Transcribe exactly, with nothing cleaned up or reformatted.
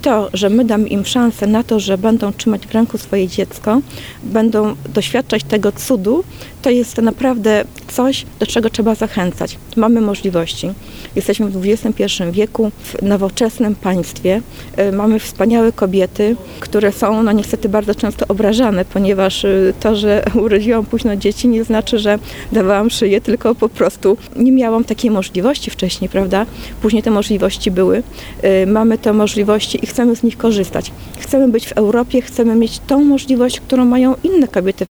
to, że my damy im szansę na to, że będą trzymać w ręku swoje dziecko, będą doświadczać tego cudu, to jest to naprawdę coś, do czego trzeba zachęcać. Mamy możliwości. Jesteśmy w dwudziestym pierwszym wieku, w nowoczesnym państwie. Mamy wspaniałe kobiety, które są no niestety bardzo często obrażane, ponieważ to, że urodziłam późno dzieci, nie znaczy, że dawałam szyję, tylko po prostu nie miałam takiej możliwości wcześniej, prawda? Później te możliwości były. Mamy te możliwości i chcemy z nich korzystać. Chcemy być w Europie, chcemy mieć tą możliwość, którą mają inne kobiety.